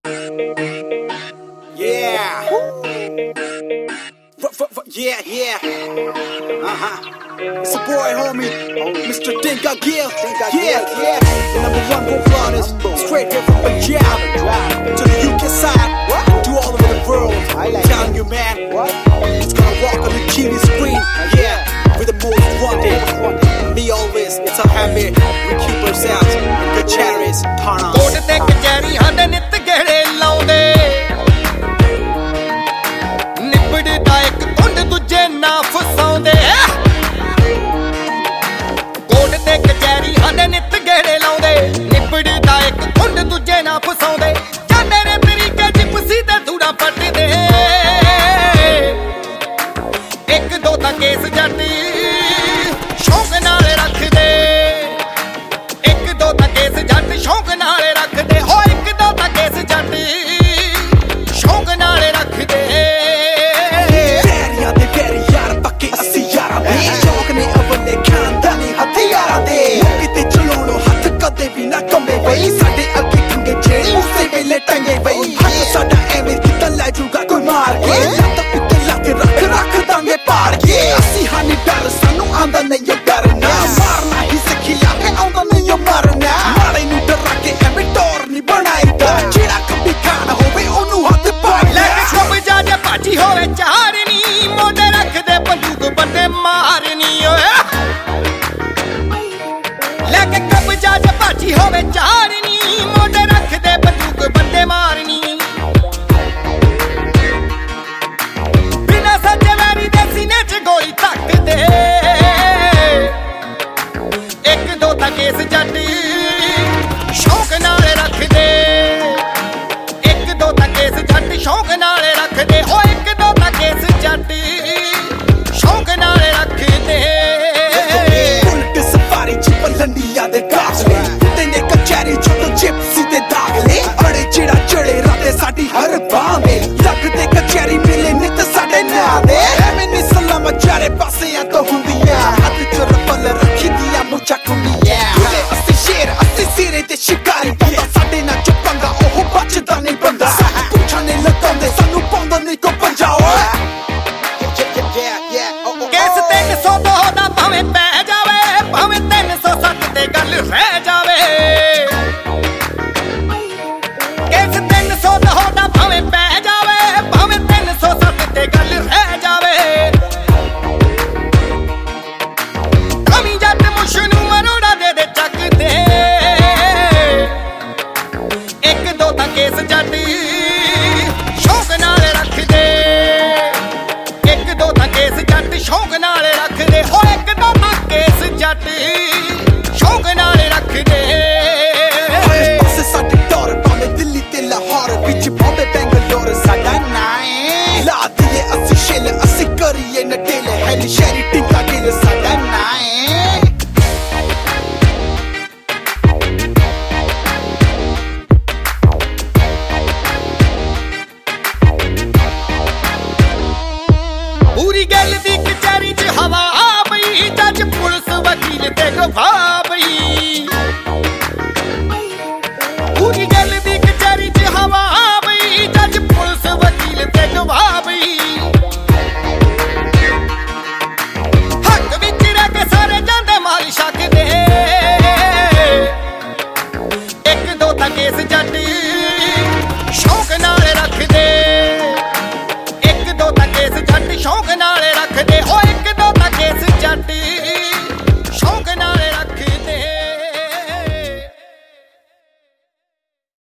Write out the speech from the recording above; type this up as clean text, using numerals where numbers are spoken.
Yeah. Yeah. It's a boy, homie, Mr. Dinka Gill. Yeah. The #1 vocal artist, straight here from Punjab to the UK side, to all over the world. Telling you, man, it's gonna walk on the TV screen. Yeah, we're the most wanted. Me always, it's our habit. We keep ourselves in good cherries, Thana. ਕੋਟ ਤੇ ਕਚਹਿਰੀ ਸਾਡੇ ਨਿੱਤ ਗੇੜੇ ਲਾਉਂਦੇ ਨਿਬੜਦਾ ਇੱਕ ਧੁੰਡ ਦੂਜੇ ਨਾ ਫਸਾਉਂਦੇ ਕੋਟ ਤੇ ਕਚਹਿਰੀ ਸਾਡੇ ਨਿੱਤ ਗੇੜੇ ਲਾਉਂਦੇ ਨਿਬੜਦਾ ਇੱਕ ਧੁੰਡ ਦੂਜੇ ਨਾ ਫਸਾਉਂਦੇ ਜਾਂਦੇ ਨੇ ਤਰੀਕੇ ਜਿਪਸੀ ਤੇ ਧੂੜਾ ਪੱਟਦੇ ਇੱਕ ਦੋ ਤਾਂ ਕੇਸ ਜੱਟ ਸ਼ੌਂਕ ਨਾਲ ਰੱਖਦੇ ਇੱਕ ਦੋ ਤਾਂ ਕੇਸ ਜੱਟ ਸ਼ੌਂਕ ਨਾਲ ਰੱਖਦੇ ਹੋ ਇੱਕ ਦੋ ਤਾਂ ਕੇਸ ਜੱਟ ਸ਼ੌਂਕ ਨਾਲ ਰੱਖਦੇ ਪੈਰੀਆਂ ਦੇ ਪੈਰੀ ਯਾਰ ਪੱਕੇ ਅਸੀਂ ਯਾਰਾਂ ਦੇ ਸ਼ੌਂਕ ਨੇ ਅਵਲੇ ਖਾਨਦਾਨੀ ਹਥਿਆਰਾਂ ਦੇ ਕਿਤੇ ਚਲਾਉਣੋਂ ਹੱਥ ਕਦੇ ਵੀ ਨਾ ਕੰਬੇ ਬਈ ਸਾਡੇ ਅੱਗੇ ਕੰਗੇ ਜਿਹੜੇ ਉਸੇ ਵੇਲੇ ਟੰਗੇ ਬਈ ਹੱਥ ਸਾਡਾ ਐਵੇਂ ਕਿਤਾ ਲੈ ਜੂਗਾ ਕੋਈ ਮਾਰ ਕੇ ਲੱਤ ਉੱਤੇ ਲਾ ਕੇ ਰੱਖ ਦਾਂਗੇ ਪਾੜ ਕੇ ਅਸੀਂ ਹਾਨੀ ਡਰ ਸਾਨੂੰ ਆਂਦਾ ਨਹੀਂ ਉਹ ਡਰਨਾ ਮਾਰਨਾ ਹੀ ਸਿੱਖਿਆ ਤੇ ਆਉਂਦਾ ਨਹੀਂ ਉਹ ਮਰਨਾ ਮਾਰੇ ਨੂੰ ਡਰਾ ਕੇ ਐਵੇਂ ਟੋਰ ਨਹੀਂ ਬਣਾਈਦਾ ਜਿਹੜਾ ਖੱਬੀ ਖਾਨ ਹੋਵੇ ਉਹਨੂੰ ਹੱਥ ਪਾੜ ਲੈ ਖੁੱਬ ਜਾ ਜੇ ਭਾਜੀ ਹੋਵੇ ਚਾਰਨੀ ਮੋਢੇ ਰੱਖਦੇ ਬੰਦੂਕ ਬੰਦੇ ਮਾਰਨੀ ਓਏ ਲੈ ਕੇ ਖੁੱਬ ਜਾ ਜੇ ਭਾਜੀ ਹੋਵੇ ਚਾਰਨੀ ਮੋਢੇ ਰੱਖਦੇ ਬੰਦੂਕ ਬੰਦੇ ਮਾਰਨੀ ਬਿਨਾਂ ਸੱਚੇ ਵੈਰੀ ਦੇ ਸੀਨੇ 'ਚ ਗੋਲੀ ਧੱਕਦੇ ਇੱਕ ਦੋ ਤਾਂ ਕੇਸ ਜੱਟ ਸ਼ੌਂਕ ਨਾਲ ਰੱਖਦੇ ਇੱਕ ਦੋ ਤਾਂ ਕੇਸ ਜੱਟ ਸ਼ੌਂਕ ਨਾਲ ਰੱਖਦੇ ਹੋ ਇੱਕ ਦੋ ਤਾਂ ਕੇਸ ਜੱਟ ਸ਼ੌਂਕ ਨਾਲ ਰੱਖਦੇ ਉਲਟ ਸਫਾਰੀ ਚ ਪਲੰਡੀਆਂ ਦੇ ਕਾਸਲੇ ਤੇ ਨੇ ਕਚਹਿਰੀ ਚ ਤੋਂ ਜਿਪਸੀ ਦੇ ਦਾਗਲੇ ਅੜੇ ਜਿਹੜਾ ਚੜੇ ਰਾਤੇ ਸਾਡੀ ਹਰ ਬਾਹ ਮੇ ਲੱਗਦੇ ਕਚਹਿਰੀ ਮਿਲੇ ਨਿਤ ਸਾਡੇ ਨਾਂ ਦੇ ਐਵੇਂ ਨੀ ਸਲਾਮ ਚਾਰੇ ਪਾਸਿਆਂ ਤੋਂ ਹੁੰਦੀਆਂ ਹੱਥ ਚ ਰਫਲ ਰੱਖੀ ਦੀਆਂ ਮੁੱਛਾਂ ਕੁੰਡੀਆਂ ਅਸੀਂ ਸ਼ੇਰ ਅਸੀਂ ਸਿਰੇ ਤੇ ਸ਼ਿਕਾਰੀ ਬੰਦਾ ਸਾਡੇ ਨਾਲ ਚੁੱਪਾਂਗਾ ਉਹ ਬਚਦਾ ਨਹੀਂ ਬੰਦਾ ਪੁੱਛਾਂ ਨੇ ਲਗਾਉਂਦੇ ਸਾਨੂੰ ਪਾਉਂਦਾ ਨਹੀਂ ਕੋ ਪੰਜਾਓ ਕੇਸ 302 ਦਾ ਭਾਵੇਂ ਪੈ ਜਾਵੇ ਭਾਵੇਂ 307 ਤੇ ਗੱਲ ਰਹਿ ਜਾਵੇ ਕੇਸ 302 ਦਾ ਭਾਵੇਂ ਪੈ ਜਾਵੇ ਭਾਵੇਂ 307 ਤੇ ਗੱਲ ਰਹਿ ਜਾਵੇ ਕਮੀ ਜੱਟ ਮੁੱਛ ਨੂੰ ਮਰੋੜਾ ਦੇ ਚੱਕਦੇ ਇੱਕ ਦੋ ਤਾਂ ਕੇਸ ਜੱਟ ਸ਼ੌਂਕ ਨਾਲ ਰੱਖਦੇ ਇੱਕ ਦੋ ਤਾਂ ਕੇਸ ਜੱਟ ਸ਼ੌਂਕ ਨਾਲ ਰੱਖਦੇ ਹੋ ਇੱਕ ਦੋ ਤਾਂ ਕੇਸ ਜੱਟ ਸ਼ੌਂਕ ਨਾਲ ਰੱਖਦੇ ਪਾਸੇ ਸਾਡੇ ਟੌਰ ਭਾਵੇਂ ਦਿੱਲੀ ਤੇ ਲਾਹੌਰ ਵਿੱਚ ਬੰਬੇ ਬੈਂਗਲੌਰ ਸਾਡਾ ਨਾਂ ਏ ਲਾ ਦਈਏ ਅਸੀਂ ਛਿੱਲ ਅਸੀਂ ਕਰੀਏ ਨਟੇਲੇ ਹੈਲੀ ਸ਼ਹਿਰੀ ਟਿੰਕਾ ਗਿੱਲ ਸਾਡਾ ਨਾਂ ਏ ਪੂਰੀ ਗੱਲ ਦੀ ਕਚਹਿਰੀ 'ਚ ਹਵਾ ਪਈ ਜੱਜ ਪੁਲਿਸ ਵਕੀਲ ਤੇ ਗਵਾਹ ਪਈ ਪੂਰੀ ਗੱਲ ਦੀ ਕਚਹਿਰੀ 'ਚ ਹਵਾ ਪਈ ਜੱਜ ਪੁਲਿਸ ਵਕੀਲ ਤੇ ਗਵਾਹ ਪਈ ਹੱਕ ਵਿੱਚ ਰਹਿ ਕੇ ਸਾਰੇ ਜਾਂਦੇ ਮਾਲ ਛਕਦੇ ਇੱਕ ਦੋ ਤਾਂ ਕੇਸ ਜੱਟ ਸ਼ੌਂਕ ਨਾਲ ਰੱਖਦੇ ਇੱਕ ਦੋ ਤਾਂ ਕੇਸ ਜੱਟ ਸ਼ੌਂਕ ਨਾਲ ਰੱਖਦੇ ਹੋ ਇੱਕ ਦੋ ਤਾਂ ਕੇਸ ਜੱਟ